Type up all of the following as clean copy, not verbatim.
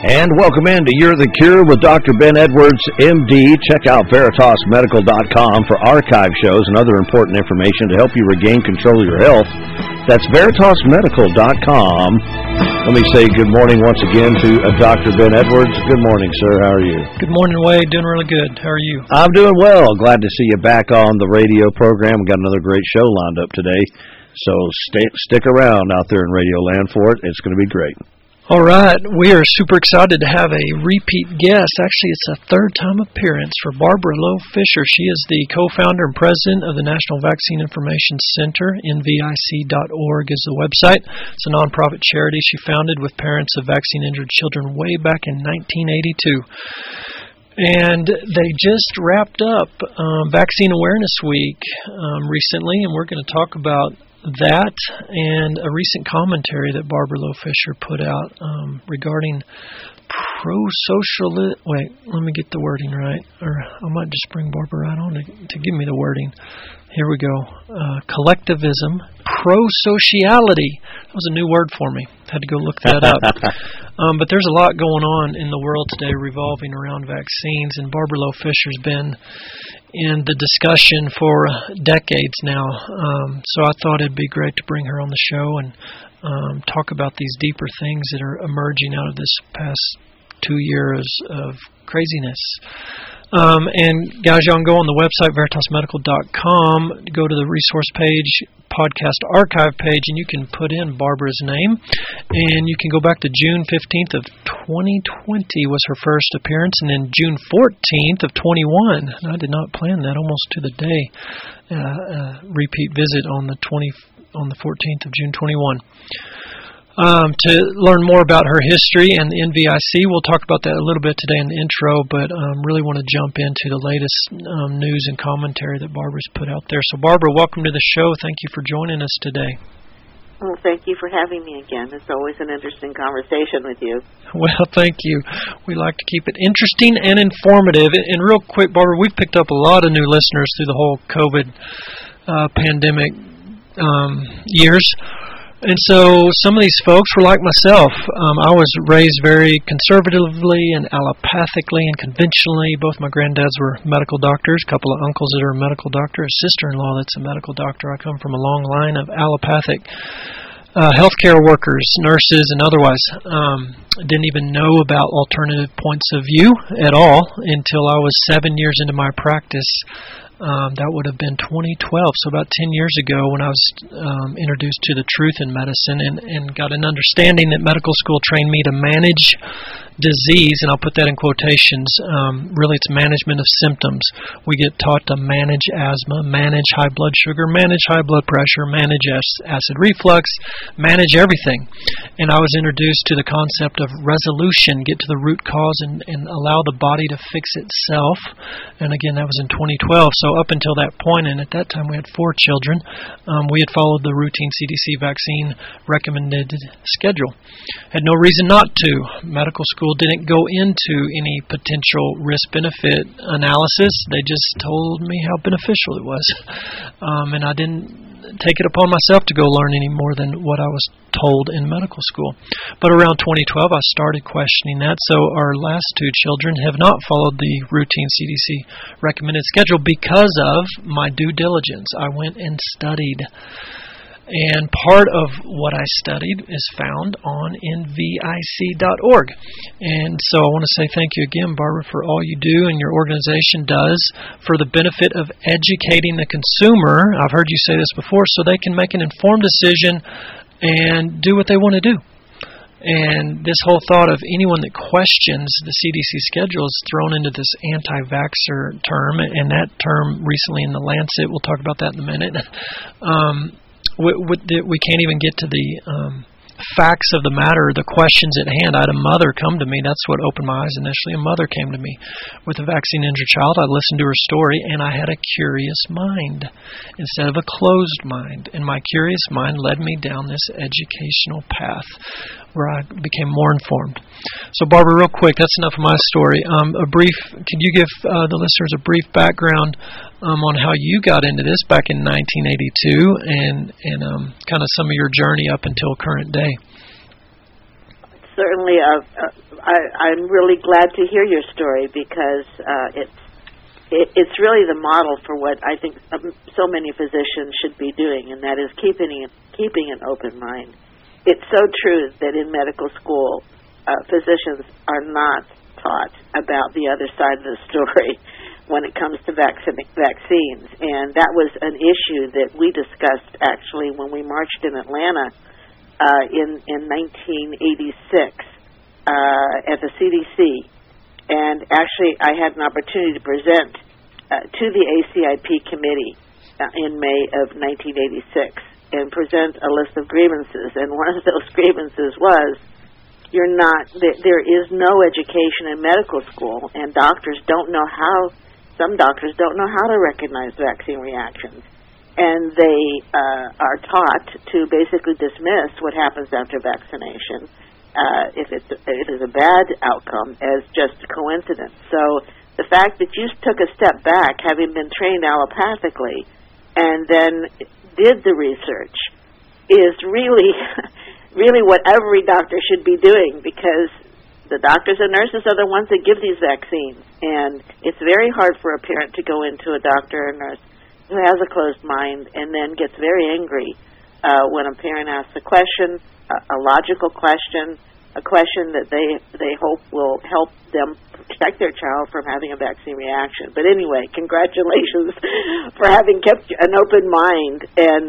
And welcome into You're the Cure with Dr. Ben Edwards, MD. Check out VeritasMedical.com for archive shows and other important information to help you regain control of your health. That's VeritasMedical.com. Let me say good morning once again to Dr. Ben Edwards. Good morning, sir. How are you? Good morning, Wade. Doing really good. How are you? I'm doing well. Glad to see you back on the radio program. We've got another great show lined up today. So stick around out there in Radio Land for it. It's going to be great. All right. We are super excited to have a repeat guest. Actually, it's a third-time appearance for Barbara Loe Fisher. She is the co-founder and president of the National Vaccine Information Center. NVIC.org is the website. It's a nonprofit charity she founded with parents of vaccine-injured children way back in 1982. And they just wrapped up Vaccine Awareness Week recently, and we're going to talk about that and a recent commentary that Barbara Loe Fisher put out regarding pro-social... Wait, let me get the wording right. Or I might just bring Barbara right on to give me the wording. Here we go. Collectivism, pro-sociality. That was a new word for me. Had to go look that up. But there's a lot going on in the world today revolving around vaccines, and Barbara Loe Fisher's been in the discussion for decades now. So I thought it'd be great to bring her on the show and talk about these deeper things that are emerging out of this past 2 years of craziness. And guys, y'all can go on the website, VeritasMedical.com, go to the resource page, podcast archive page, and you can put in Barbara's name. And you can go back to June 15th of 2020 was her first appearance, and then June 14th of 21. And I did not plan that, almost to the day. Repeat visit on the 14th of June 21. To learn more about her history and the NVIC, we'll talk about that a little bit today in the intro, but really want to jump into the latest news and commentary that Barbara's put out there. So Barbara, welcome to the show. Thank you for joining us today. Well, thank you for having me again. It's always an interesting conversation with you. Well, thank you. We like to keep it interesting and informative. And real quick, Barbara, we've picked up a lot of new listeners through the whole COVID pandemic years. And so some of these folks were like myself. I was raised very conservatively and allopathically and conventionally. Both my granddads were medical doctors, a couple of uncles that are a medical doctor, a sister-in-law that's a medical doctor. I come from a long line of allopathic healthcare workers, nurses, and otherwise. Didn't even know about alternative points of view at all until I was 7 years into my practice. That would have been 2012, so about 10 years ago when I was introduced to the truth in medicine and got an understanding that medical school trained me to manage disease, and I'll put that in quotations. Really, it's management of symptoms. We get taught to manage asthma, manage high blood sugar, manage high blood pressure, manage acid reflux, manage everything. And I was introduced to the concept of resolution, get to the root cause and allow the body to fix itself. And again, that was in 2012. So up until that point, and at that time we had 4 children, we had followed the routine CDC vaccine recommended schedule. Had no reason not to. Medical school didn't go into any potential risk-benefit analysis. They just told me how beneficial it was. And I didn't take it upon myself to go learn any more than what I was told in medical school. But around 2012, I started questioning that. So our last 2 children have not followed the routine CDC recommended schedule because of my due diligence. I went and studied. And part of what I studied is found on NVIC.org. And so I want to say thank you again, Barbara, for all you do and your organization does for the benefit of educating the consumer. I've heard you say this before, so they can make an informed decision and do what they want to do. And this whole thought of anyone that questions the CDC schedule is thrown into this anti-vaxxer term, and that term recently in the Lancet, we'll talk about that in a minute. We can't even get to the facts of the matter, the questions at hand. I had a mother come to me. That's what opened my eyes initially. A mother came to me with a vaccine-injured child. I listened to her story, and I had a curious mind instead of a closed mind. And my curious mind led me down this educational path where I became more informed. So, Barbara, real quick, that's enough of my story. Could you give the listeners a brief background on how you got into this back in 1982 and kind of some of your journey up until current day? certainly. I'm really glad to hear your story because it's really the model for what I think so many physicians should be doing, and that is keeping an open mind. It's so true that in medical school, physicians are not taught about the other side of the story when it comes to vaccines, and that was an issue that we discussed actually when we marched in Atlanta in 1986 at the CDC. And actually, I had an opportunity to present to the ACIP committee in May of 1986 and present a list of grievances. And one of those grievances was, there is no education in medical school, and some doctors don't know how to recognize vaccine reactions. And they are taught to basically dismiss what happens after vaccination if it is a bad outcome as just a coincidence. So the fact that you took a step back, having been trained allopathically, and then did the research is really, really what every doctor should be doing, because the doctors and nurses are the ones that give these vaccines. And it's very hard for a parent to go into a doctor or nurse who has a closed mind and then gets very angry when a parent asks a question, a logical question, a question that they hope will help them protect their child from having a vaccine reaction. But anyway, congratulations for having kept an open mind and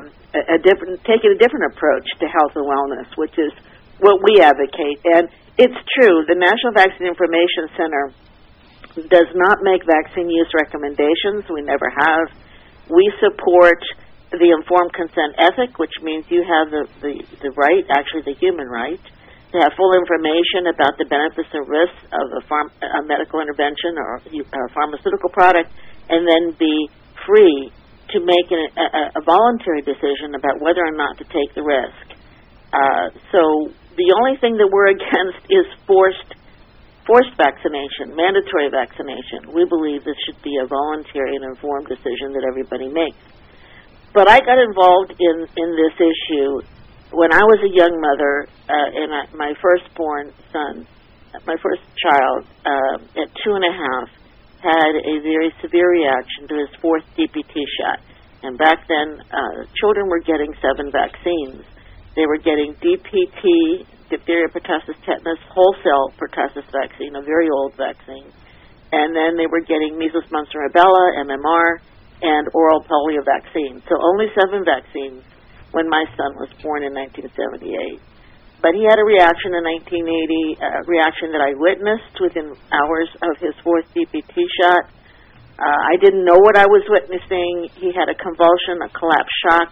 taking a different approach to health and wellness, which is what we advocate. And it's true, the National Vaccine Information Center does not make vaccine use recommendations. We never have. We support the informed consent ethic, which means you have the right, actually the human right, to have full information about the benefits and risks of a medical intervention or a pharmaceutical product, and then be free to make a voluntary decision about whether or not to take the risk. So the only thing that we're against is forced vaccination, mandatory vaccination. We believe this should be a voluntary and informed decision that everybody makes. But I got involved in this issue when I was a young mother, and my firstborn son, my first child, at 2.5, had a very severe reaction to his 4th DPT shot. And back then, children were getting 7 vaccines. They were getting DPT, diphtheria, pertussis, tetanus, wholesale pertussis vaccine, a very old vaccine. And then they were getting measles, mumps, and rubella, MMR, and oral polio vaccine. So only 7 vaccines when my son was born in 1978. But he had a reaction in 1980, a reaction that I witnessed within hours of his 4th DPT shot. I didn't know what I was witnessing. He had a convulsion, a collapse shock,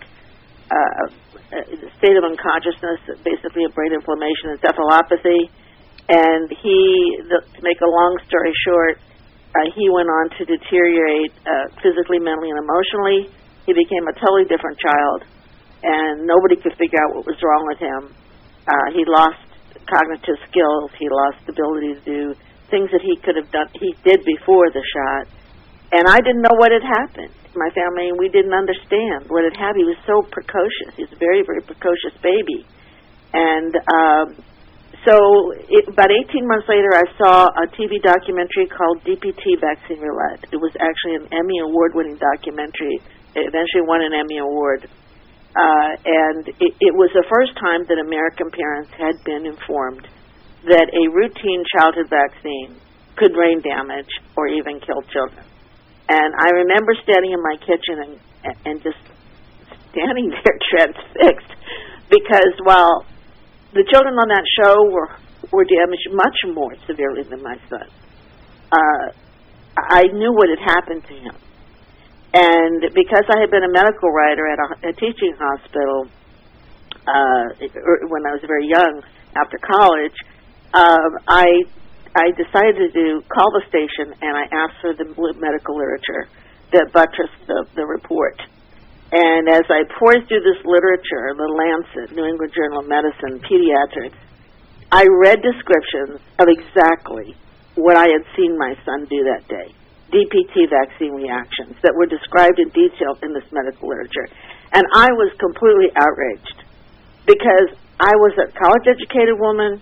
a state of unconsciousness, basically a brain inflammation, encephalopathy. And to make a long story short, he went on to deteriorate physically, mentally, and emotionally. He became a totally different child, and nobody could figure out what was wrong with him. He lost cognitive skills. He lost the ability to do things that he could have done. He did before the shot. And I didn't know what had happened. My family, we didn't understand what had happened. He was so precocious. He was a very, very precocious baby. And about 18 months later, I saw a TV documentary called DPT Vaccine Roulette. It was actually an Emmy Award-winning documentary. It eventually won an Emmy Award. And it was the first time that American parents had been informed that a routine childhood vaccine could brain damage or even kill children. And I remember standing in my kitchen and just standing there transfixed, because while the children on that show were damaged much more severely than my son, I knew what had happened to him. And because I had been a medical writer at a teaching hospital when I was very young after college, I decided to call the station, and I asked for the medical literature that buttressed the report. And as I poured through this literature, the Lancet, New England Journal of Medicine, Pediatrics, I read descriptions of exactly what I had seen my son do that day, DPT vaccine reactions that were described in detail in this medical literature. And I was completely outraged, because I was a college-educated woman.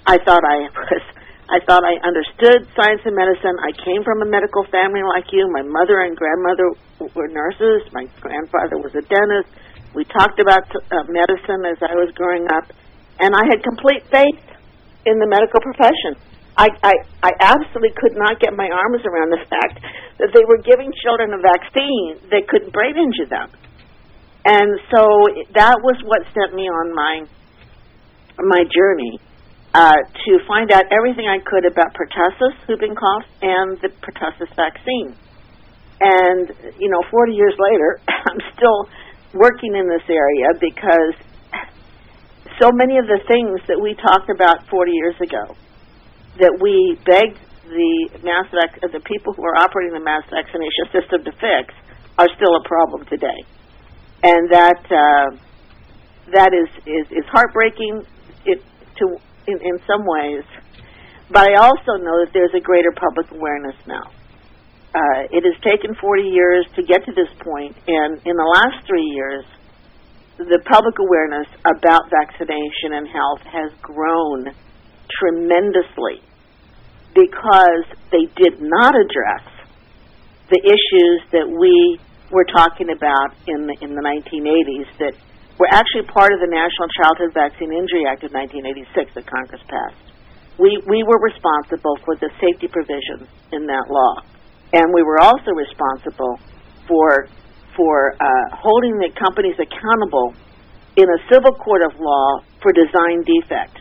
I thought I understood science and medicine. I came from a medical family like you. My mother and grandmother were nurses. My grandfather was a dentist. We talked about medicine as I was growing up, and I had complete faith in the medical profession. I absolutely could not get my arms around the fact that they were giving children a vaccine that could brain injure them. And so that was what sent me on my journey to find out everything I could about pertussis, whooping cough, and the pertussis vaccine. And, 40 years later, I'm still working in this area because so many of the things that we talked about 40 years ago, that we begged the people who are operating the mass vaccination system to fix, are still a problem today. And that is heartbreaking in some ways. But I also know that there's a greater public awareness now. It has taken 40 years to get to this point, and in the last 3 years, the public awareness about vaccination and health has grown tremendously because they did not address the issues that we were talking about in the 1980s that were actually part of the National Childhood Vaccine Injury Act of 1986 that Congress passed. We were responsible for the safety provisions in that law, and we were also responsible for holding the companies accountable in a civil court of law for design defect.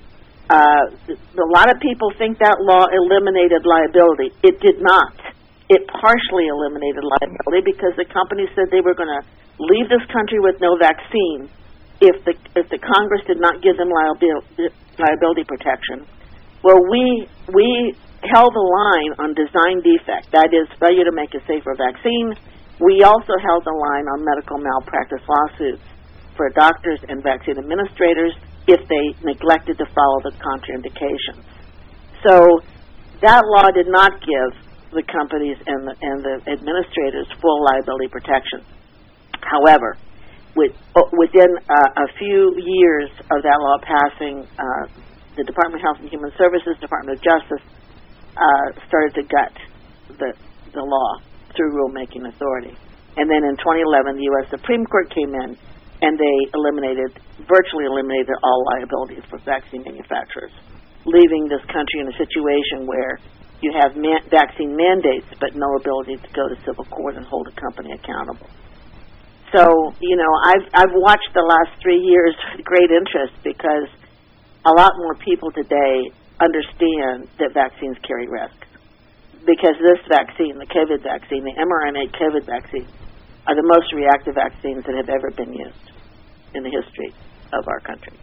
A lot of people think that law eliminated liability. It did not. It partially eliminated liability because the companies said they were going to leave this country with no vaccine if the Congress did not give them liability protection. Well, we held the line on design defect, that is, failure to make a safer vaccine. We also held the line on medical malpractice lawsuits for doctors and vaccine administrators if they neglected to follow the contraindications. So that law did not give the companies and the administrators full liability protection. However, within a few years of that law passing, the Department of Health and Human Services, Department of Justice, started to gut the law through rulemaking authority. And then in 2011, the U.S. Supreme Court came in, and they virtually eliminated all liabilities for vaccine manufacturers, leaving this country in a situation where you have vaccine mandates but no ability to go to civil court and hold a company accountable. So, I've watched the last 3 years with great interest because a lot more people today understand that vaccines carry risks. Because this vaccine, the COVID vaccine, the mRNA COVID vaccine, are the most reactive vaccines that have ever been used in the history of our country.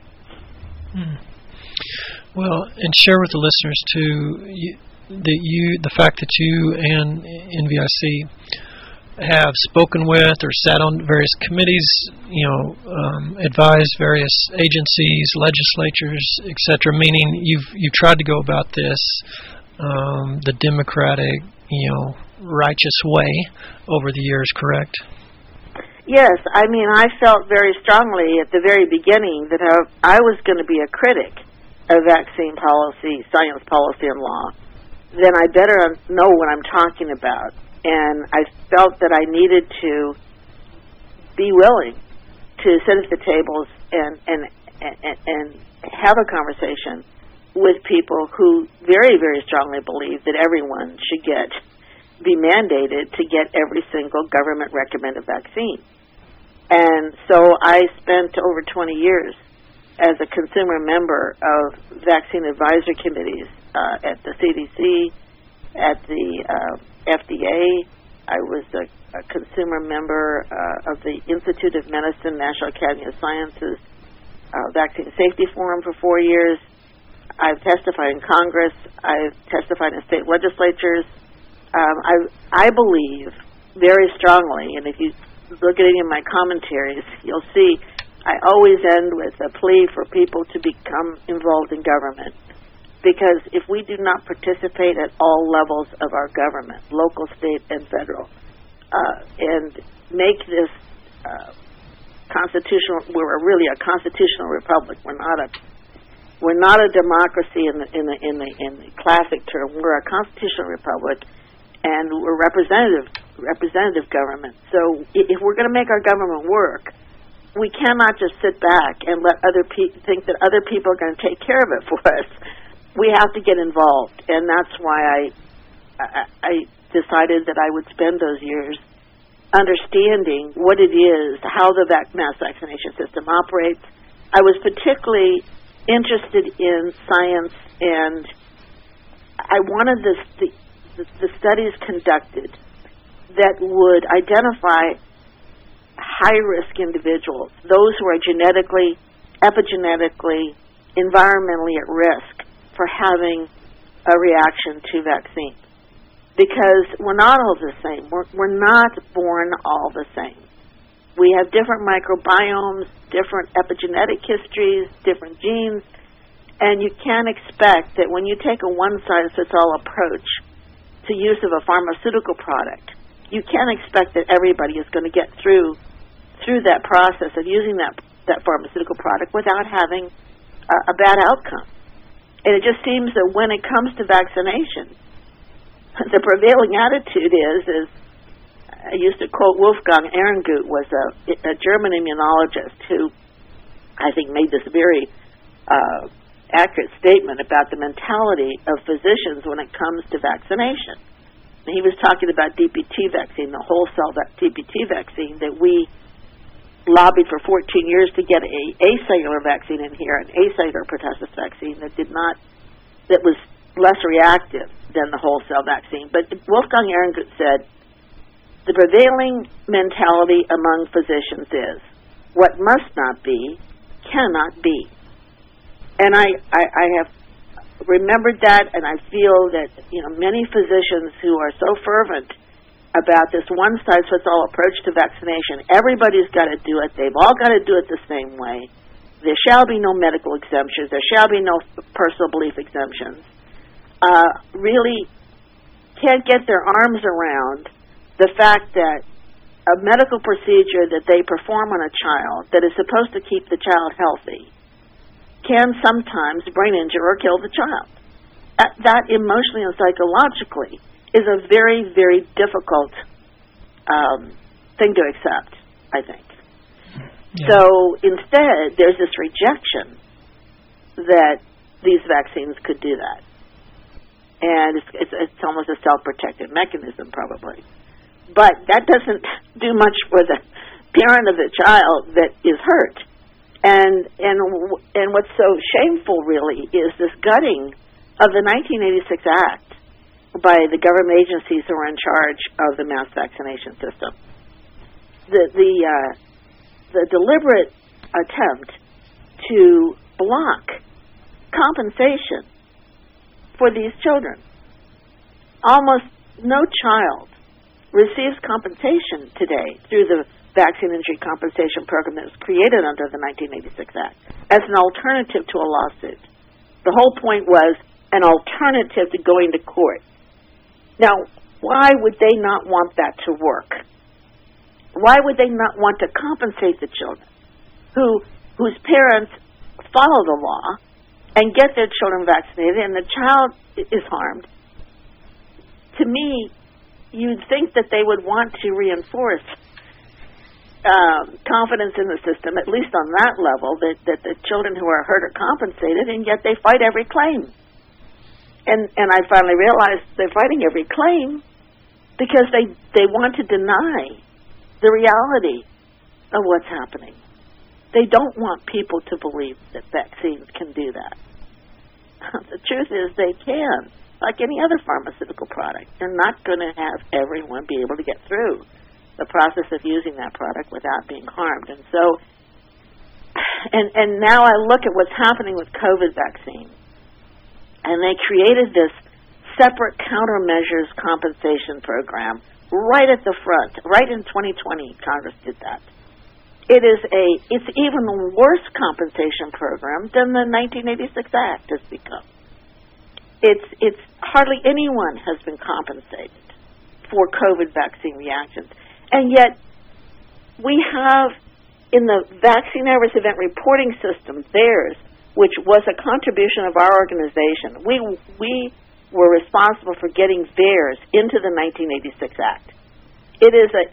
Well, and share with the listeners too the fact that you and NVIC have spoken with or sat on various committees, advised various agencies, legislatures, etc. Meaning you've tried to go about this the democratic, righteous way over the years, correct? Yes, I felt very strongly at the very beginning that I was going to be a critic of vaccine policy, science policy, and law. Then I better know what I'm talking about. And I felt that I needed to be willing to sit at the tables and have a conversation with people who very, very strongly believe that everyone should be mandated to get every single government-recommended vaccine. And so I spent over 20 years as a consumer member of vaccine advisory committees at the CDC, at the FDA. I was a consumer member of the Institute of Medicine, National Academy of Sciences Vaccine Safety Forum for 4 years. I've testified in Congress. I've testified in state legislatures. I believe very strongly, and if you look at any of my commentaries, you'll see I always end with a plea for people to become involved in government. Because if we do not participate at all levels of our government, local, state, and federal, and make this constitutional, we're really a constitutional republic. We're not We're not a democracy in the classic term. We're a constitutional republic, and we're representative government. So if we're going to make our government work, we cannot just sit back and let other people think that other people are going to take care of it for us. We have to get involved, and that's why I decided that I would spend those years understanding what it is, how the mass vaccination system operates. I was particularly interested in science, and I wanted the studies conducted that would identify high-risk individuals, those who are genetically, epigenetically, environmentally at risk for having a reaction to vaccines. Because we're not all the same. We're not born all the same. We have different microbiomes, different epigenetic histories, different genes, and you can't expect that when you take a one-size-fits-all approach to use of a pharmaceutical product, you can't expect that everybody is going to get through that process of using that pharmaceutical product without having a bad outcome. And it just seems that when it comes to vaccination, the prevailing attitude is I used to quote Wolfgang Ehrengut, was a German immunologist who I think made this very accurate statement about the mentality of physicians when it comes to vaccination. And he was talking about DPT vaccine, the whole cell DPT vaccine that we lobbied for 14 years to get a acellular vaccine in here, an acellular pertussis vaccine that was less reactive than the whole cell vaccine. But Wolfgang Ehrengut said, the prevailing mentality among physicians is, what must not be, cannot be. And I have remembered that, and I feel that many physicians who are so fervent about this one-size-fits-all approach to vaccination, everybody's got to do it, they've all got to do it the same way, there shall be no medical exemptions, there shall be no personal belief exemptions, really can't get their arms around the fact that a medical procedure that they perform on a child that is supposed to keep the child healthy can sometimes brain injure or kill the child. That emotionally and psychologically is a very, very difficult thing to accept, I think. Yeah. So instead, there's this rejection that these vaccines could do that. And it's almost a self-protective mechanism, probably. But that doesn't do much for the parent of the child that is hurt. And what's so shameful, really, is this gutting of the 1986 Act by the government agencies who are in charge of the mass vaccination system. The deliberate attempt to block compensation for these children. Almost no child receives compensation today through the Vaccine Injury Compensation Program that was created under the 1986 Act as an alternative to a lawsuit. The whole point was an alternative to going to court. Now, why would they not want that to work? Why would they not want to compensate the children whose parents follow the law and get their children vaccinated and the child is harmed? To me, you'd think that they would want to reinforce confidence in the system, at least on that level, that the children who are hurt are compensated, and yet they fight every claim. And I finally realized they're fighting every claim because they want to deny the reality of what's happening. They don't want people to believe that vaccines can do that. The truth is they can, like any other pharmaceutical product. They're not going to have everyone be able to get through the process of using that product without being harmed. And so, and now I look at what's happening with COVID vaccine, and they created this separate countermeasures compensation program right at the front. Right in 2020, Congress did that. It's even a worse compensation program than the 1986 Act has become. It's hardly anyone has been compensated for COVID vaccine reactions. And yet, we have, in the Vaccine Adverse Event Reporting System, VAERS, which was a contribution of our organization. We were responsible for getting VAERS into the 1986 Act. It is a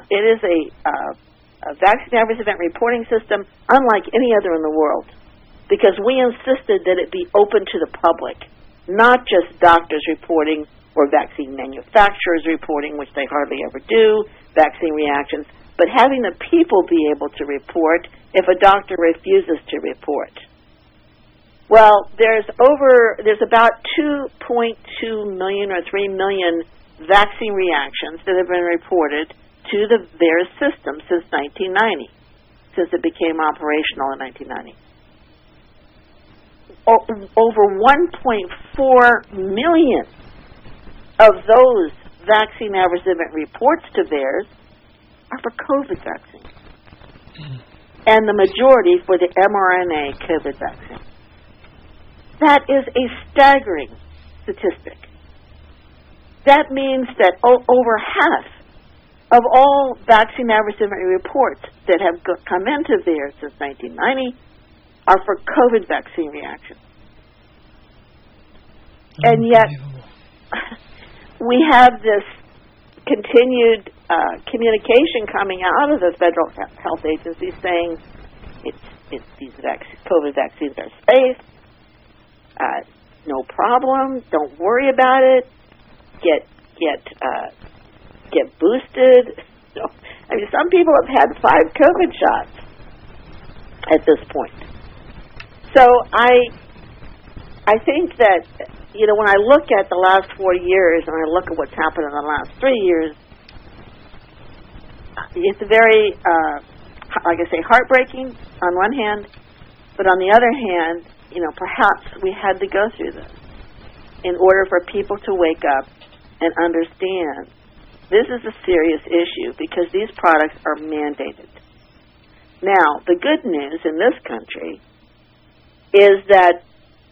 vaccine adverse event reporting system unlike any other in the world, because we insisted that it be open to the public, not just doctors reporting or vaccine manufacturers reporting, which they hardly ever do, vaccine reactions, but having the people be able to report if a doctor refuses to report. Well, there's about 2.2 million or 3 million vaccine reactions that have been reported to the VAERS system since 1990, since it became operational in 1990. Over 1.4 million of those vaccine adverse event reports to VAERS are for COVID vaccines, and the majority for the mRNA COVID vaccine. That is a staggering statistic. That means that over half of all vaccine adverse event reports that have come into VAERS since 1990 are for COVID vaccine reactions. And yet, we have this continued communication coming out of the federal health agency saying these COVID vaccines are safe, no problem, don't worry about it, get boosted. So, I mean, some people have had 5 COVID shots at this point. So I think that, you know, when I look at the last 4 years and I look at what's happened in the last 3 years, it's very, like I say, heartbreaking on one hand, but on the other hand, you know, perhaps we had to go through this in order for people to wake up and understand this is a serious issue because these products are mandated. Now, the good news in this country is that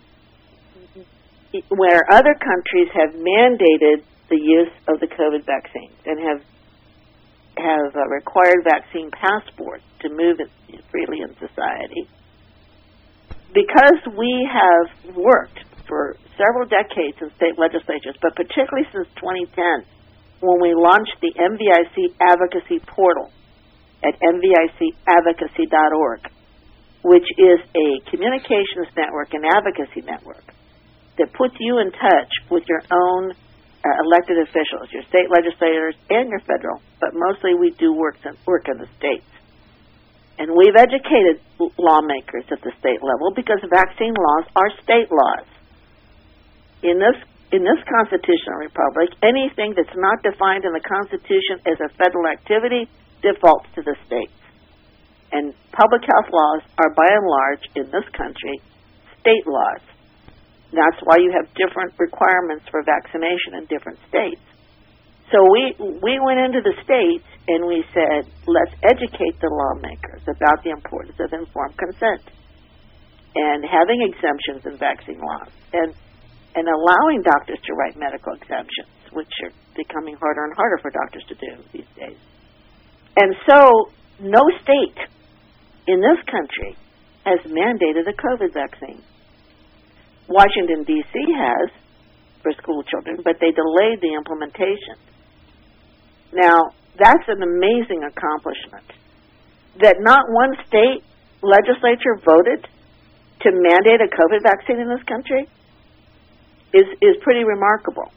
where other countries have mandated the use of the COVID vaccine and have required vaccine passports to move it freely in society, because we have worked for several decades in state legislatures, but particularly since 2010, when we launched the MVIC Advocacy Portal at mvicadvocacy.org, which is a communications network and advocacy network that puts you in touch with your own elected officials, your state legislators, and your federal, but mostly we do work in the states. And we've educated lawmakers at the state level because vaccine laws are state laws. In this constitutional republic, anything that's not defined in the Constitution as a federal activity defaults to the states. And public health laws are, by and large, in this country, state laws. That's why you have different requirements for vaccination in different states. So we went into the states and we said, let's educate the lawmakers about the importance of informed consent and having exemptions in vaccine laws and allowing doctors to write medical exemptions, which are becoming harder and harder for doctors to do these days. And so no state in this country has mandated a COVID vaccine. Washington, D.C. has for school children, but they delayed the implementation. Now, that's an amazing accomplishment. That not one state legislature voted to mandate a COVID vaccine in this country is pretty remarkable.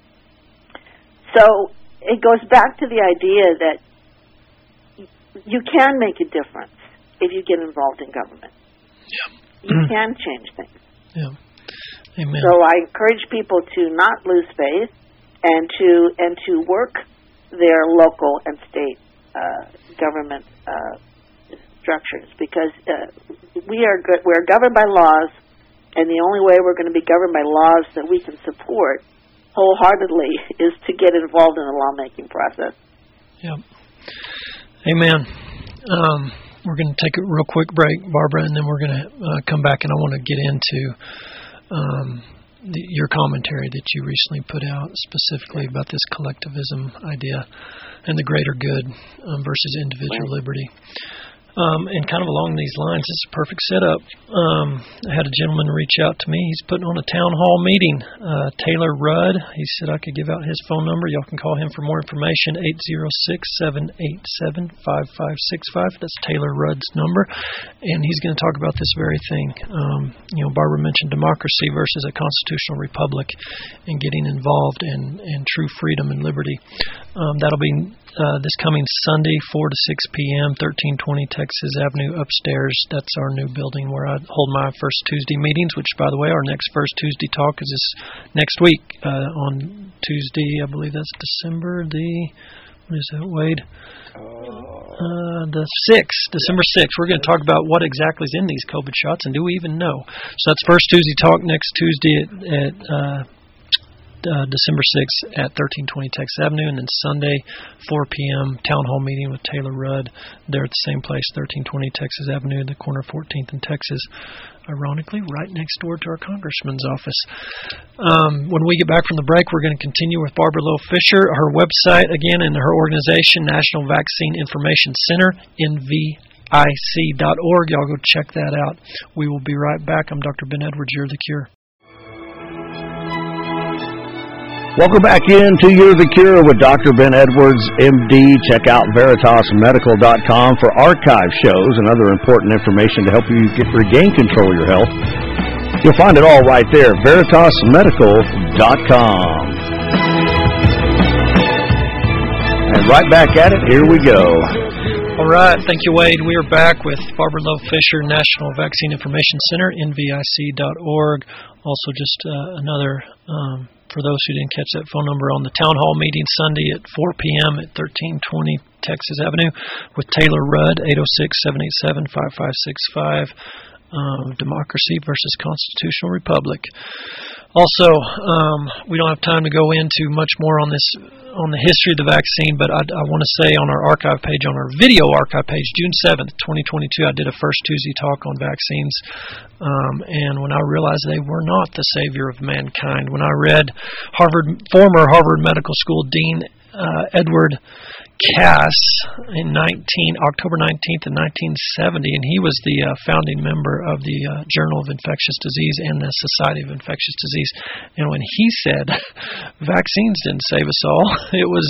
So it goes back to the idea that you can make a difference if you get involved in government. Yeah. You can change things. Yeah. Amen. So I encourage people to not lose faith and to work their local and state government structures, because we're governed by laws, and the only way we're going to be governed by laws that we can support wholeheartedly is to get involved in the lawmaking process. Yeah. Amen. We're going to take a real quick break, Barbara, and then we're going to come back, and I want to get into your commentary that you recently put out specifically about this collectivism idea and the greater good versus individual liberty. And kind of along these lines, it's a perfect setup. I had a gentleman reach out to me. He's putting on a town hall meeting. Taylor Rudd. He said I could give out his phone number. Y'all can call him for more information, 806-787-5565. That's Taylor Rudd's number. And he's going to talk about this very thing. Barbara mentioned democracy versus a constitutional republic and getting involved in true freedom and liberty. That'll be this coming Sunday, 4 to 6 p.m., 1320 Texas Avenue upstairs. That's our new building where I hold my first Tuesday meetings, which, by the way, our next first Tuesday talk is this next week on Tuesday. I believe that's December what is that, Wade? The 6th, December 6th. We're going to talk about what exactly is in these COVID shots, and do we even know? So that's first Tuesday talk next Tuesday at December 6th at 1320 Texas Avenue, and then Sunday, 4 p.m., town hall meeting with Taylor Rudd. They're at the same place, 1320 Texas Avenue, the corner of 14th and Texas. Ironically, right next door to our congressman's office. When we get back from the break, we're going to continue with Barbara Lowe Fisher. Her website, again, and her organization, National Vaccine Information Center, NVIC.org. Y'all go check that out. We will be right back. I'm Dr. Ben Edwards. You're the Cure. Welcome back into You're the Cure with Dr. Ben Edwards, MD. Check out VeritasMedical.com for archive shows and other important information to help you regain control of your health. You'll find it all right there, VeritasMedical.com. And right back at it, here we go. All right, thank you, Wade. We are back with Barbara Lowe Fisher, National Vaccine Information Center, NVIC.org. Also, just another... for those who didn't catch that phone number, on the town hall meeting Sunday at 4 p.m. at 1320 Texas Avenue with Taylor Rudd, 806-787-5565, Democracy versus Constitutional Republic. Also, we don't have time to go into much more on the history of the vaccine, but I want to say on our archive page, on our video archive page, June 7th, 2022, I did a first Tuesday talk on vaccines, and when I realized they were not the savior of mankind, when I read former Harvard Medical School Dean Edward Cass in October 19th in 1970, and he was the founding member of the Journal of Infectious Disease and the Society of Infectious Disease. And when he said vaccines didn't save us all, it was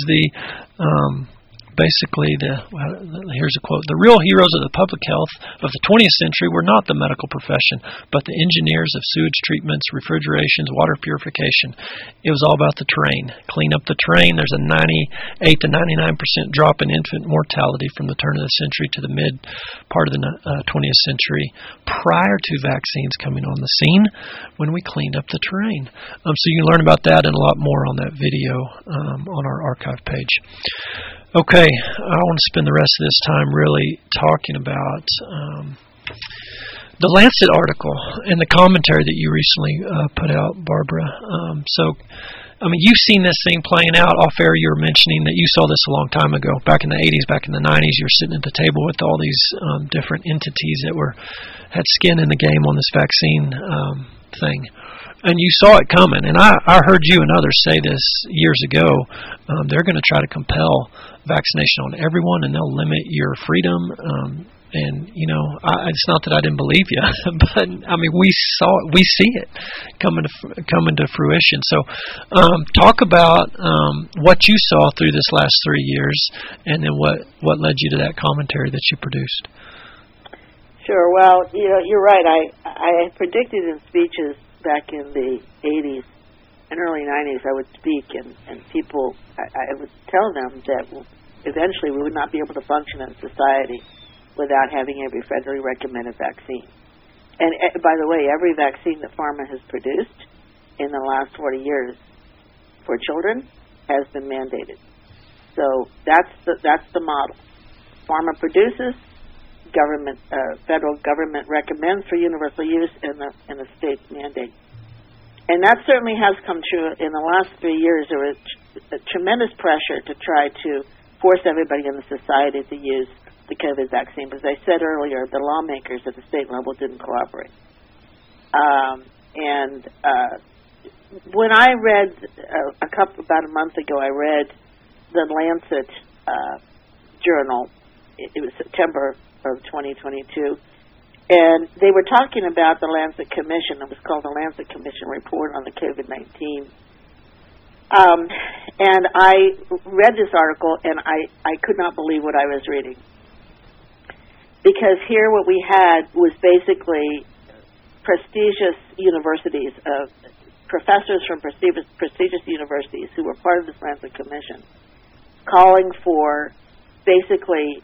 here's a quote, the real heroes of the public health of the 20th century were not the medical profession, but the engineers of sewage treatments, refrigerations, water purification. It was all about the terrain. Clean up the terrain. There's a 98 to 99% drop in infant mortality from the turn of the century to the mid part of the 20th century prior to vaccines coming on the scene when we cleaned up the terrain. So you can learn about that and a lot more on that video on our archive page. Okay, I want to spend the rest of this time really talking about the Lancet article and the commentary that you recently put out, Barbara. You've seen this thing playing out off air. You were mentioning that you saw this a long time ago, back in the 80s, back in the 90s. You were sitting at the table with all these different entities that had skin in the game on this vaccine thing. And you saw it coming. And I heard you and others say this years ago. They're going to try to compel vaccination on everyone, and they'll limit your freedom. It's not that I didn't believe you, but we saw it. We see it coming to fruition. So, talk about what you saw through this last 3 years, and then what led you to that commentary that you produced. Sure. Well, you're right. I predicted in speeches back in the 80s and early 90s, I would speak, and people, I would tell them that eventually we would not be able to function in society without having every federally recommended vaccine. And by the way, every vaccine that pharma has produced in the last 40 years for children has been mandated. So that's the model. Pharma produces, federal government recommends for universal use, and the state mandate. And that certainly has come true. In the last 3 years, there was a tremendous pressure to try to force everybody in the society to use the COVID vaccine. But as I said earlier, the lawmakers at the state level didn't cooperate. When I read about a month ago, I read the Lancet journal. It was September of 2022. And they were talking about the Lancet Commission. It was called the Lancet Commission Report on the COVID-19. And I read this article, and I could not believe what I was reading. Because here what we had was basically prestigious universities, professors from prestigious universities who were part of this Lancet Commission, calling for basically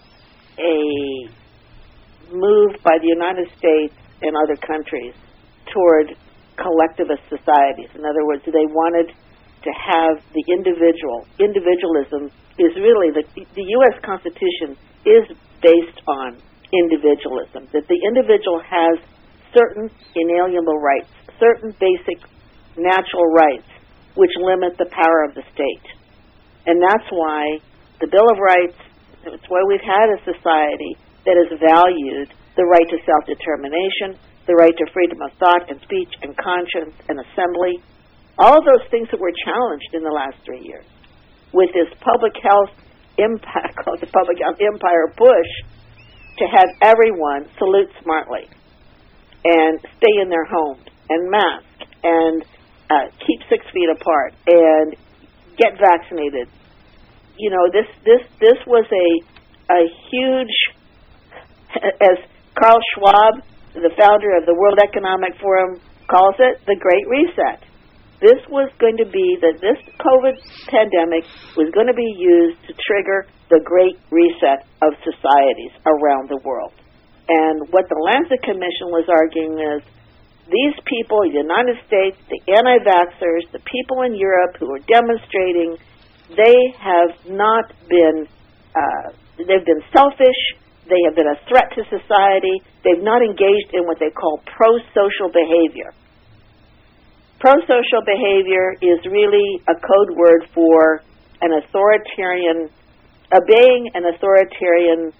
a move by the United States and other countries toward collectivist societies. In other words, they wanted to have the individual. Individualism is really, the U.S. Constitution is based on individualism, that the individual has certain inalienable rights, certain basic natural rights, which limit the power of the state. And that's why the Bill of Rights, it's why we've had a society that has valued the right to self-determination, the right to freedom of thought and speech and conscience and assembly, all of those things that were challenged in the last 3 years. With this public health impact, called the public health empire push, to have everyone salute smartly and stay in their homes and mask and keep 6 feet apart and get vaccinated. You know, this was a huge, as Carl Schwab, the founder of the World Economic Forum, calls it, the Great Reset. This was going to be this COVID pandemic was going to be used to trigger the Great Reset of societies around the world. And what the Lancet Commission was arguing is these people, the United States, the anti-vaxxers, the people in Europe who are demonstrating, they have not been, they've been selfish, they have been a threat to society, they've not engaged in what they call pro-social behavior. Pro-social behavior is really a code word for an authoritarian, obeying an authoritarian,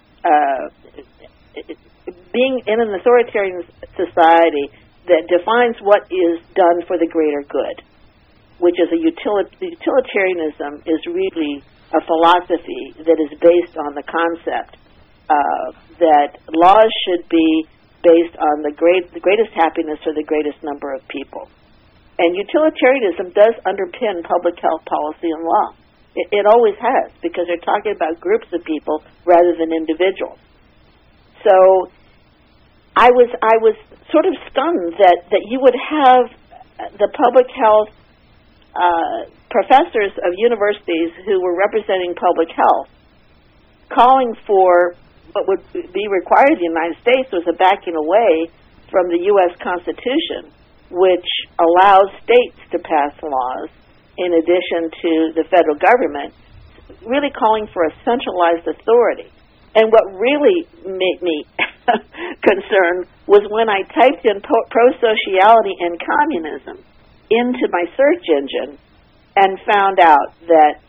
being in an authoritarian society that defines what is done for the greater good, which is utilitarianism is really a philosophy that is based on the concept that laws should be based on the greatest happiness for the greatest number of people. And utilitarianism does underpin public health policy and law. It always has, because they're talking about groups of people rather than individuals. So I was sort of stunned that you would have the public health professors of universities who were representing public health calling for what would be required in the United States was a backing away from the U.S. Constitution, which allows states to pass laws in addition to the federal government, really calling for a centralized authority. And what really made me concerned was when I typed in pro-sociality and communism into my search engine and found out that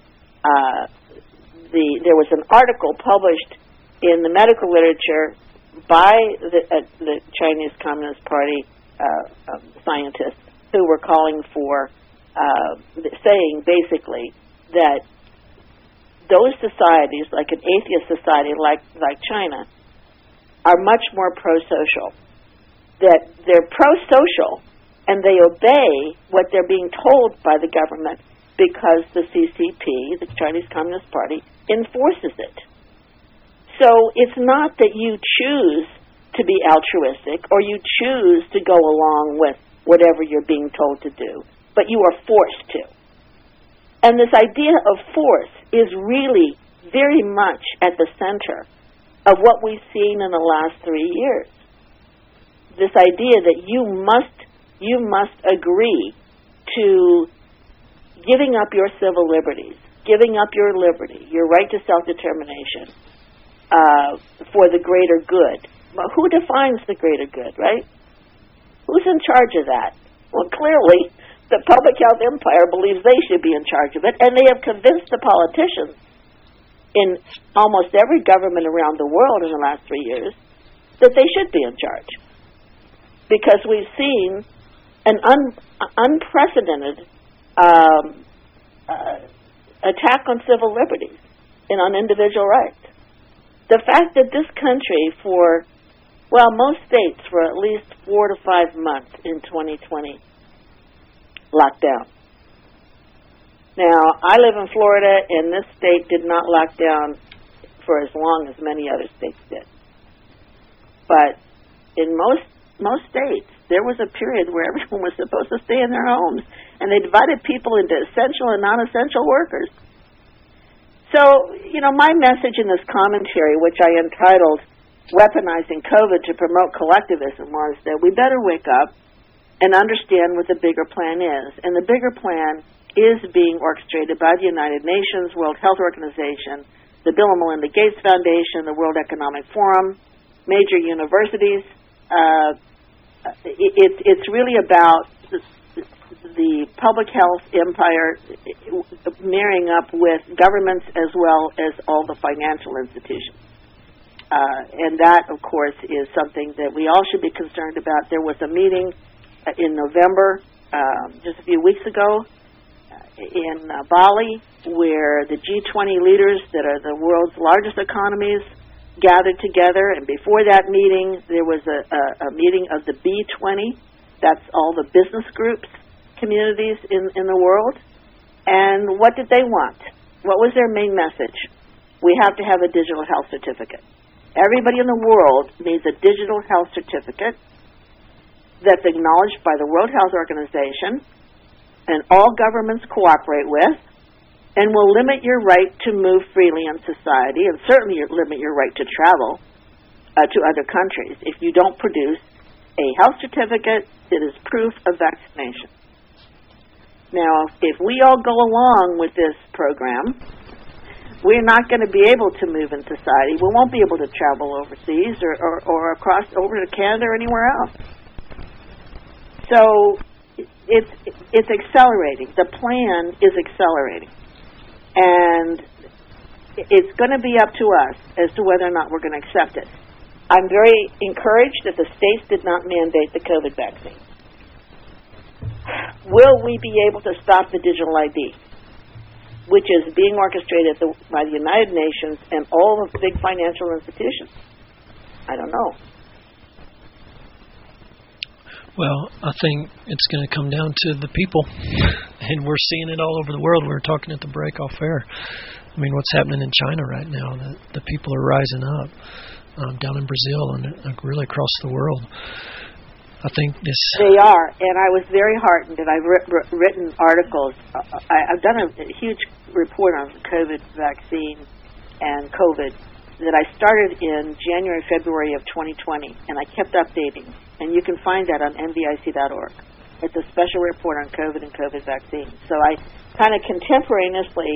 there was an article published in the medical literature by the Chinese Communist Party scientists who were calling for, saying basically that those societies, like an atheist society like China, are much more pro-social. That they're pro-social and they obey what they're being told by the government because the CCP, the Chinese Communist Party, enforces it. So it's not that you choose to be altruistic or you choose to go along with whatever you're being told to do, but you are forced to. And this idea of force is really very much at the center of what we've seen in the last 3 years. This idea that you must agree to giving up your civil liberties, giving up your liberty, your right to self-determination for the greater good. Well, who defines the greater good, right? Who's in charge of that? Well, clearly, the public health empire believes they should be in charge of it, and they have convinced the politicians in almost every government around the world in the last 3 years that they should be in charge. Because we've seen an unprecedented attack on civil liberties and on individual rights. the fact that this country most states for at least 4 to 5 months in 2020 locked down. Now, I live in Florida, and this state did not lock down for as long as many other states did. But in most states, there was a period where everyone was supposed to stay in their homes, and they divided people into essential and non-essential workers. So, my message in this commentary, which I entitled Weaponizing COVID to Promote Collectivism, was that we better wake up and understand what the bigger plan is. And the bigger plan is being orchestrated by the United Nations, World Health Organization, the Bill and Melinda Gates Foundation, the World Economic Forum, major universities. It's really about the public health empire marrying up with governments as well as all the financial institutions. And that, of course, is something that we all should be concerned about. There was a meeting in November, just a few weeks ago, in Bali, where the G20 leaders that are the world's largest economies gathered together. And before that meeting, there was a meeting of the B20. That's all the business groups, communities in the world. And what did they want? What was their main message? We have to have a digital health certificate. Everybody in the world needs a digital health certificate that's acknowledged by the World Health Organization and all governments cooperate with, and will limit your right to move freely in society, and certainly limit your right to travel to other countries if you don't produce a health certificate that is proof of vaccination. Now, if we all go along with this program, we're not going to be able to move in society. We won't be able to travel overseas or across over to Canada or anywhere else. So it's accelerating. The plan is accelerating. And it's going to be up to us as to whether or not we're going to accept it. I'm very encouraged that the states did not mandate the COVID vaccine. Will we be able to stop the digital ID, which is being orchestrated by the United Nations and all of the big financial institutions? I don't know. Well, I think it's going to come down to the people, and we're seeing it all over the world. We were talking at the break off air. I mean, what's happening in China right now? The people are rising up down in Brazil and really across the world. I think they are, and I was very heartened, and I've written articles. I've done a huge report on the COVID vaccine and COVID that I started in January, February of 2020, and I kept updating. And you can find that on NVIC.org. It's a special report on COVID and COVID vaccines. So I kind of contemporaneously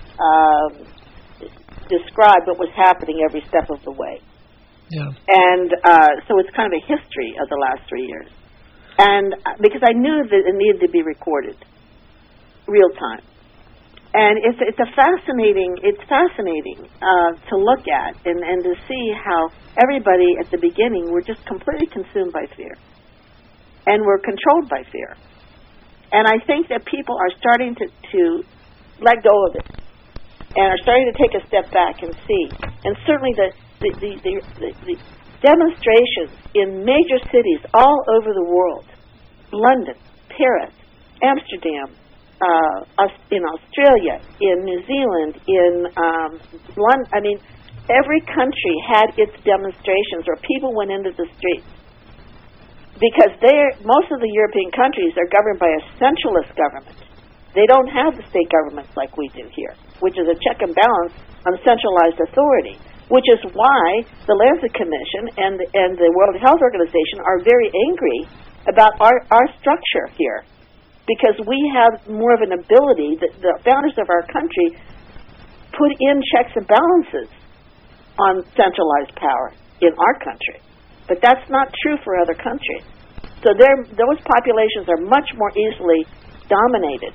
described what was happening every step of the way. Yeah. And so it's kind of a history of the last 3 years. And because I knew that it needed to be recorded real time. And it's fascinating to look at and to see how everybody at the beginning were just completely consumed by fear. And were controlled by fear. And I think that people are starting to let go of it. And are starting to take a step back and see. And certainly the demonstrations in major cities all over the world, London, Paris, Amsterdam, in Australia, in New Zealand, in London, I mean, every country had its demonstrations where people went into the streets. Because most of the European countries are governed by a centralist government. They don't have the state governments like we do here, which is a check and balance on centralized authority. Which is why the Lancet Commission and the World Health Organization are very angry about our structure here, because we have more of an ability that the founders of our country put in checks and balances on centralized power in our country. But that's not true for other countries. So those populations are much more easily dominated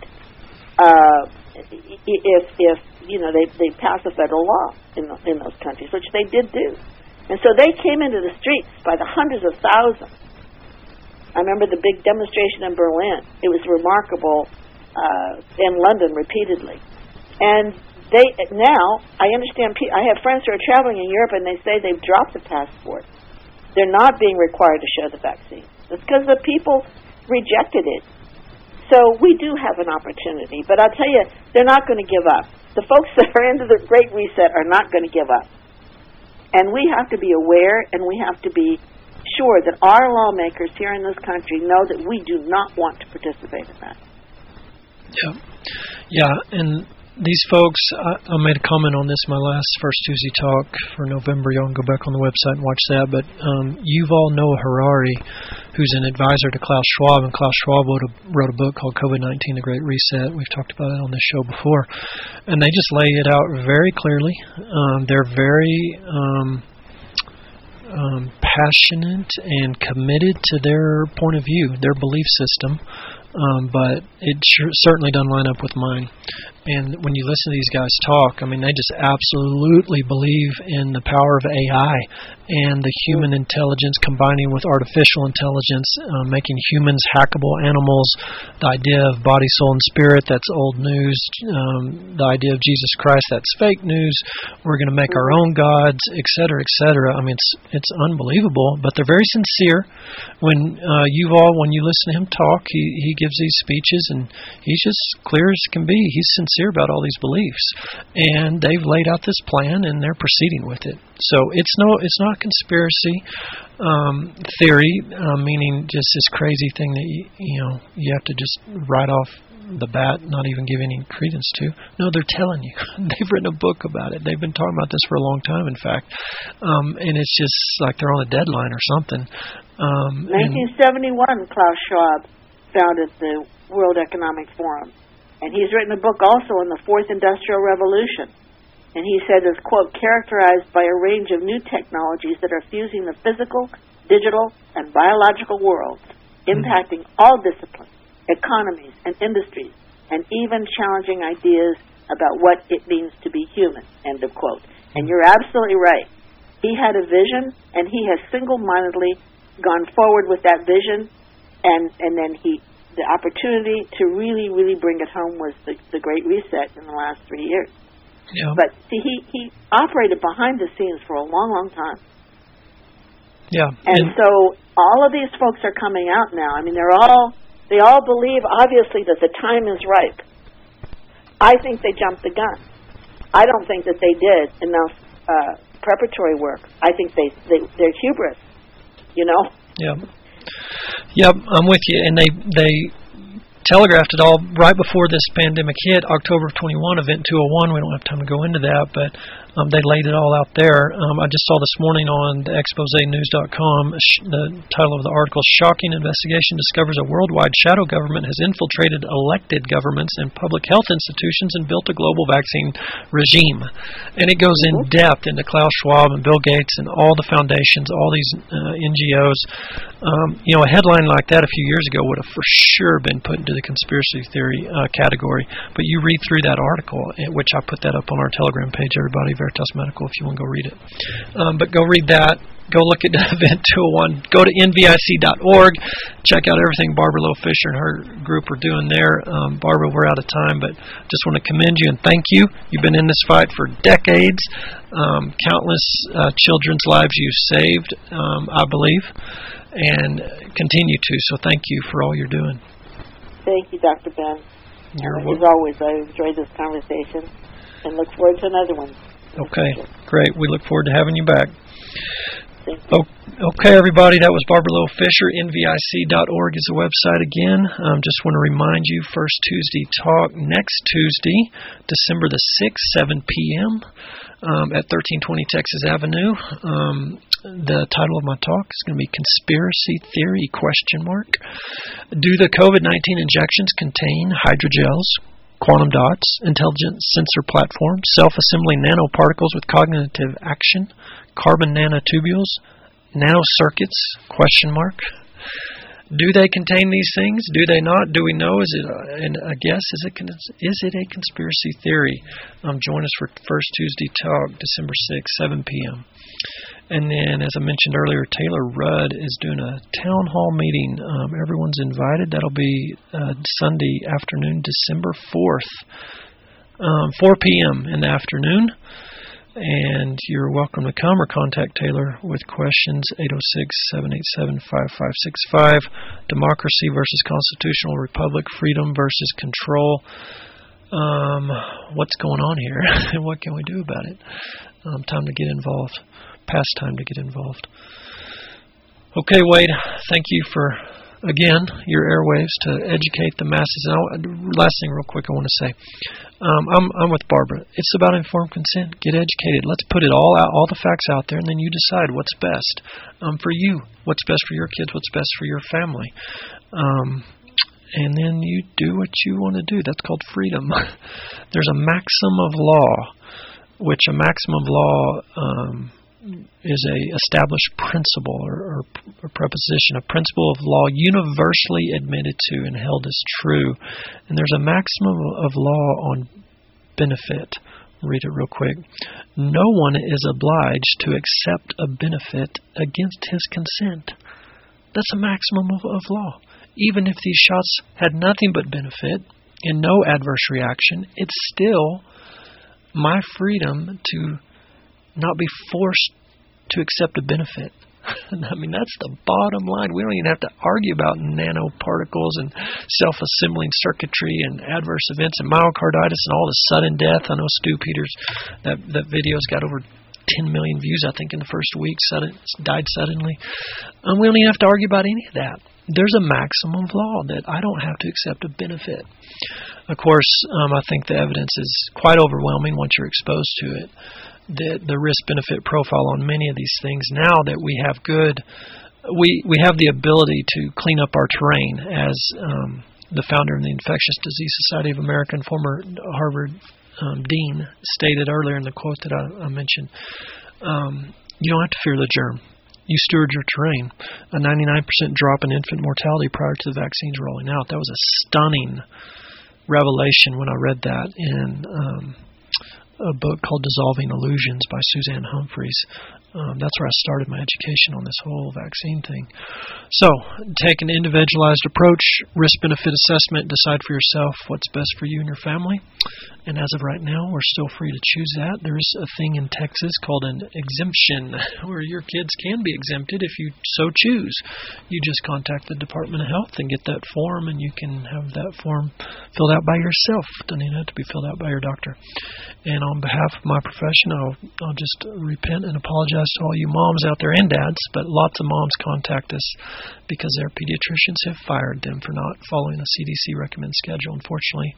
if they pass a federal law in those countries, which they did do. And so they came into the streets by the hundreds of thousands. I remember the big demonstration in Berlin. It was remarkable, in London repeatedly. And now, I understand, I have friends who are traveling in Europe and they say they've dropped the passport. They're not being required to show the vaccine. It's because the people rejected it. So we do have an opportunity. But I'll tell you, they're not going to give up. The folks that are into the Great Reset are not going to give up. And we have to be aware, and we have to be sure that our lawmakers here in this country know that we do not want to participate in that. Yeah, and these folks, I made a comment on this in my last First Tuesday talk for November. Y'all can go back on the website and watch that. But Yuval Noah Harari, who's an advisor to Klaus Schwab, and Klaus Schwab wrote a book called COVID-19, The Great Reset. We've talked about it on this show before. And they just lay it out very clearly. They're very passionate and committed to their point of view, their belief system. But it certainly doesn't line up with mine. And when you listen to these guys talk, I mean, they just absolutely believe in the power of AI and the human intelligence combining with artificial intelligence, making humans hackable animals. The idea of body, soul, and spirit, that's old news. The idea of Jesus Christ, that's fake news. We're going to make our own gods, et cetera, et cetera. I mean, it's unbelievable, but they're very sincere. When when you listen to him talk, he gives these speeches, and he's just clear as can be. He's sincere about all these beliefs, and they've laid out this plan, and they're proceeding with it. So it's not a conspiracy theory, meaning just this crazy thing that you have to just write off the bat, not even give any credence to. No, they're telling you. They've written a book about it. They've been talking about this for a long time, in fact, and it's just like they're on a deadline or something. 1971, Klaus Schwab founded the World Economic Forum. And he's written a book also on the Fourth Industrial Revolution. And he said it's, quote, characterized by a range of new technologies that are fusing the physical, digital, and biological worlds, impacting all disciplines, economies, and industries, and even challenging ideas about what it means to be human, end of quote. And you're absolutely right. He had a vision, and he has single-mindedly gone forward with that vision, and then the opportunity to really, really bring it home was the Great Reset in the last 3 years. Yeah. But see, he operated behind the scenes for a long, long time. Yeah. And so all of these folks are coming out now. I mean, they all believe, obviously, that the time is ripe. I think they jumped the gun. I don't think that they did enough preparatory work. I think they're hubris, Yeah. Yep, I'm with you. And they telegraphed it all right before this pandemic hit, October of 21, Event 201. We don't have time to go into that, but they laid it all out there. I just saw this morning on the exposenews.com, the title of the article, Shocking Investigation Discovers a Worldwide Shadow Government Has Infiltrated Elected Governments and Public Health Institutions and Built a Global Vaccine Regime. And it goes in depth into Klaus Schwab and Bill Gates and all the foundations, all these NGOs. A headline like that a few years ago would have for sure been put into the conspiracy theory category. But you read through that article, which I put that up on our Telegram page, everybody, Veritas Medical, if you want to go read it. But go read that. Go look at Event 201. Go to nvic.org. Check out everything Barbara Lowe Fisher and her group are doing there. Barbara, we're out of time, but just want to commend you and thank you. You've been in this fight for decades. Countless children's lives you've saved, I believe, and continue to. So thank you for all you're doing. Thank you, Dr. Ben. As always, I enjoyed this conversation and look forward to another one. Okay, great. We look forward to having you back. Okay, everybody, that was Barbara Lowe Fisher. NVIC.org is the website again. Just want to remind you, First Tuesday Talk next Tuesday, December the 6th, 7 p.m. At 1320 Texas Avenue. The title of my talk is going to be Conspiracy Theory, ? Do the COVID-19 injections contain hydrogels, quantum dots, intelligent sensor platforms, self-assembling nanoparticles with cognitive action, carbon nanotubules, nanocircuits, ? Do they contain these things? Do they not? Do we know? Is it a guess? Is it a conspiracy theory? Join us for First Tuesday Talk, December 6th, 7 p.m. And then, as I mentioned earlier, Taylor Rudd is doing a town hall meeting. Everyone's invited. That'll be Sunday afternoon, December 4th. 4 p.m. in the afternoon. And you're welcome to come or contact Taylor with questions, 806-787-5565. Democracy versus constitutional republic, freedom versus control. What's going on here? And what can we do about it? Time to get involved. Past time to get involved. Okay, Wade, thank you for, again, your airwaves to educate the masses. And last thing real quick I want to say. I'm with Barbara. It's about informed consent. Get educated. Let's put it all out, all the facts out there, and then you decide what's best for you, what's best for your kids, what's best for your family. And then you do what you want to do. That's called freedom. There's a maxim of law, which a maxim of law is a established principle or proposition, a principle of law universally admitted to and held as true. And there's a maximum of law on benefit. Read it real quick. No one is obliged to accept a benefit against his consent. That's a maximum of law. Even if these shots had nothing but benefit and no adverse reaction, it's still my freedom to not be forced to accept a benefit. I mean, that's the bottom line. We don't even have to argue about nanoparticles and self-assembling circuitry and adverse events and myocarditis and all the sudden death. I know Stu Peters, that video's got over 10 million views, I think, in the first week. Died suddenly. We don't even have to argue about any of that. There's a maximum of law that I don't have to accept a benefit. Of course, I think the evidence is quite overwhelming once you're exposed to it. The risk-benefit profile on many of these things, now that we have we have the ability to clean up our terrain, as the founder of the Infectious Disease Society of America and former Harvard dean stated earlier in the quote that I mentioned. You don't have to fear the germ. You steward your terrain. A 99% drop in infant mortality prior to the vaccines rolling out. That was a stunning revelation when I read that in a book called Dissolving Illusions by Suzanne Humphreys. That's where I started my education on this whole vaccine thing. So, take an individualized approach, risk-benefit assessment, decide for yourself what's best for you and your family. And as of right now, we're still free to choose that. There's a thing in Texas called an exemption, where your kids can be exempted if you so choose. You just contact the Department of Health and get that form, and you can have that form filled out by yourself. Doesn't even have to be filled out by your doctor. And on behalf of my profession, I'll just repent and apologize to all you moms out there and dads, but lots of moms contact us because their pediatricians have fired them for not following a CDC recommended schedule. Unfortunately,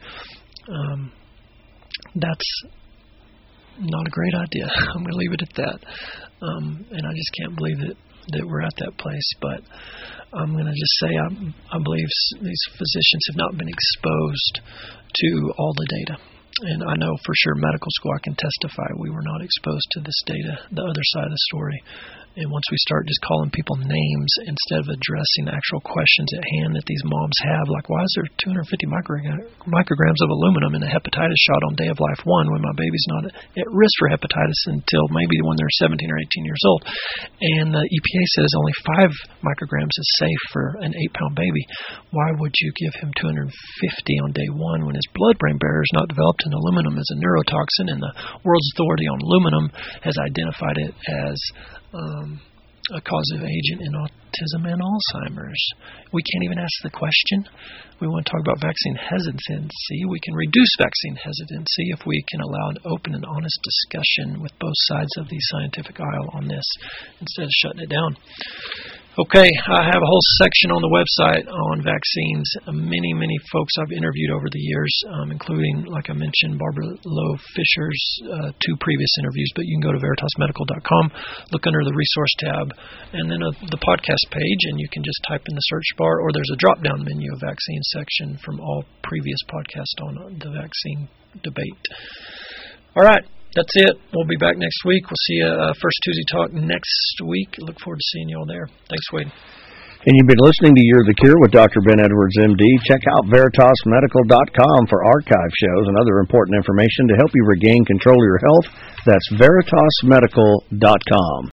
that's not a great idea. I'm going to leave it at that. And I just can't believe that we're at that place. But I'm going to just say I believe these physicians have not been exposed to all the data. And I know for sure medical school, I can testify we were not exposed to this data, the other side of the story. And once we start just calling people names instead of addressing the actual questions at hand that these moms have, like why is there 250 micrograms of aluminum in a hepatitis shot on day of life 1 when my baby's not at risk for hepatitis until maybe when they're 17 or 18 years old? And the EPA says only 5 micrograms is safe for an 8-pound baby. Why would you give him 250 on day 1 when his blood-brain barrier is not developed and aluminum is a neurotoxin, and the World's Authority on Aluminum has identified it as a causative agent in autism and Alzheimer's? We can't even ask the question. We want to talk about vaccine hesitancy. We can reduce vaccine hesitancy if we can allow an open and honest discussion with both sides of the scientific aisle on this instead of shutting it down. Okay, I have a whole section on the website on vaccines. Many folks I've interviewed over the years, including, like I mentioned, Barbara Lowe Fisher's 2 previous interviews. But you can go to veritasmedical.com, look under the resource tab, and then the podcast page, and you can just type in the search bar, or there's a drop-down menu of vaccine section from all previous podcasts on the vaccine debate. All right. That's it. We'll be back next week. We'll see you First Tuesday Talk next week. Look forward to seeing you all there. Thanks, Wade. And you've been listening to You're the Cure with Dr. Ben Edwards, MD. Check out VeritasMedical.com for archive shows and other important information to help you regain control of your health. That's VeritasMedical.com.